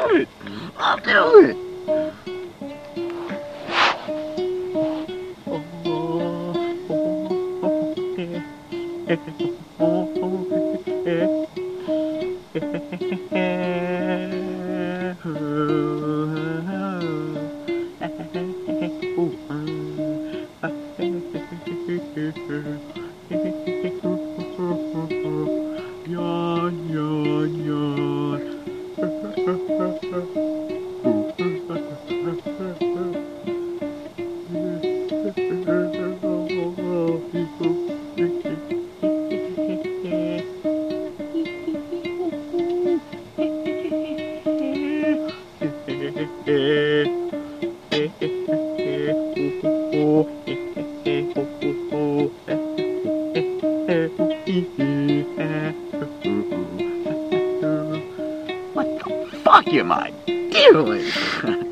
do it. I'll do it. Yawn, yawn, yawn. What the fuck am I doing?